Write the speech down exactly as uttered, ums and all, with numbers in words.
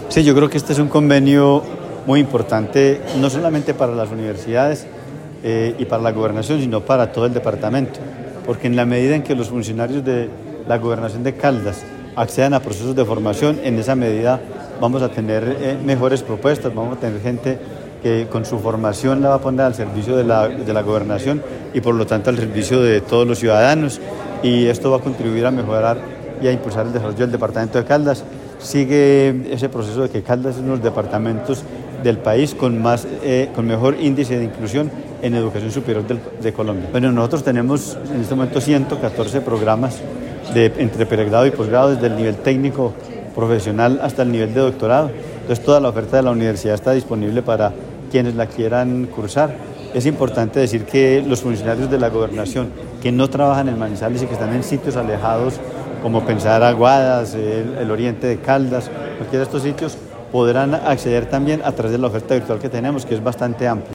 Sí, yo creo que este es un convenio muy importante, no solamente para las universidades eh, y para la gobernación, sino para todo el departamento, porque en la medida en que los funcionarios de la gobernación de Caldas accedan a procesos de formación, en esa medida vamos a tener eh, mejores propuestas, vamos a tener gente que con su formación la va a poner al servicio de la, de la gobernación y por lo tanto al servicio de todos los ciudadanos, y esto va a contribuir a mejorar y a impulsar el desarrollo del departamento de Caldas. Sigue ese proceso de que Caldas es uno de los departamentos del país con, más, eh, con mejor índice de inclusión en educación superior del, de Colombia. Bueno, nosotros tenemos en este momento ciento catorce programas de, entre pregrado y posgrado, desde el nivel técnico profesional hasta el nivel de doctorado. Entonces toda la oferta de la universidad está disponible para quienes la quieran cursar. Es importante decir que los funcionarios de la gobernación que no trabajan en Manizales y que están en sitios alejados, como pensar Aguadas, el, el oriente de Caldas, cualquiera de estos sitios, podrán acceder también a través de la oferta virtual que tenemos, que es bastante amplia.